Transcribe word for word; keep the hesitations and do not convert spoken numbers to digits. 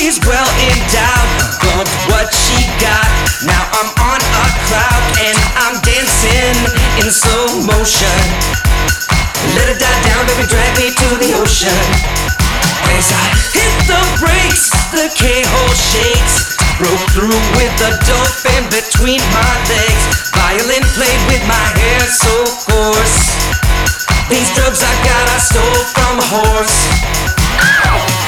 she's well endowed. Loved what she got. Now I'm on a cloud and I'm dancing in slow motion. Let it die down, baby, drag me to the ocean. As I hit the brakes, the K-hole shakes. Broke through with the dolphin between my legs. Violin played with my hair so coarse. These drugs I got I stole from a horse. Ow!